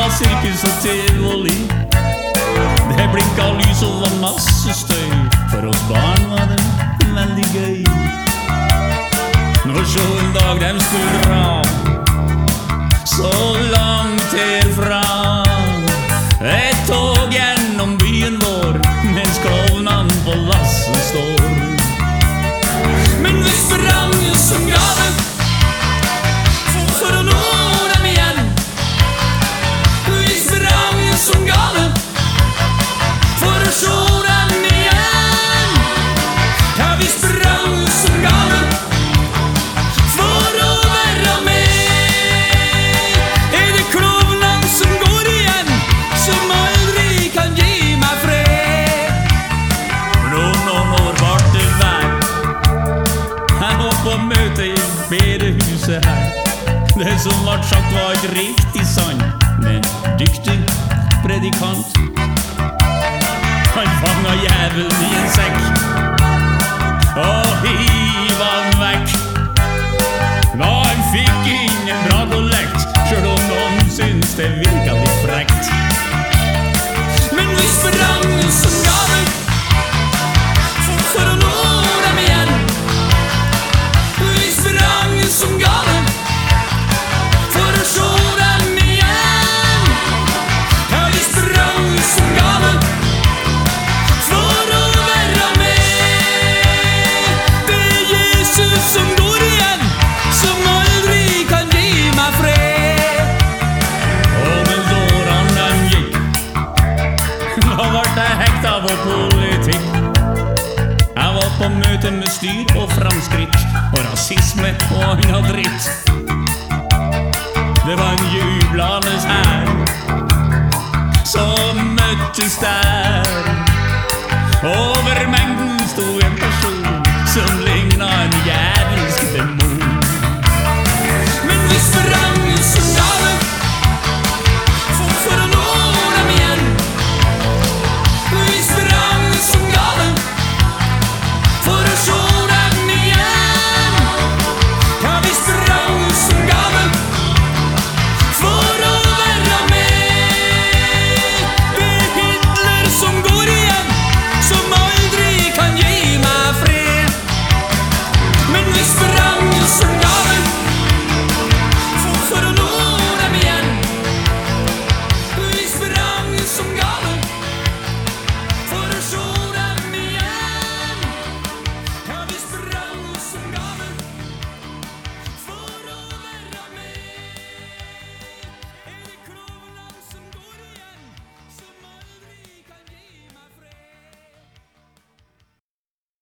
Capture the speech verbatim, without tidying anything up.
var sirkus og tivoli. Det blinka lys og var masse støy. For oss barn var det veldig gøy. Når så en dag dem skulle dra så langt herfra, et tog gjennom byen vår mens klovnene på lasset står. Men vi sprang som gale for å nå dem igjen. Vi sprang som gale for å se dem igjen. Ja, vi sprang som gale for å være med. Er det klovnene som går igjen, som aldri kan gi meg fred? Nå, nå, når var det vær? Jeg var på møte i bedehuset her. Det som var sagt var ikke riktig sann, men dyktig predikant. Han fanget jævelen i en sekk og hiv han vekk. Da han fikk ingen bra kollekt, selv om noen syns det virket litt frekt. Men vi sprang som gale for å nå dem igjen. Vi sprang som gale for å se dem igjen. Ja, vi sprang som gale for å være med. Det er Jesus som går igjen, som aldri kan gi meg fred. Og mens årene den gikk, da ble jeg hekta på politikk. Jeg var på møte med styr og framskritt og rasisme og annet dritt. Det var en jublende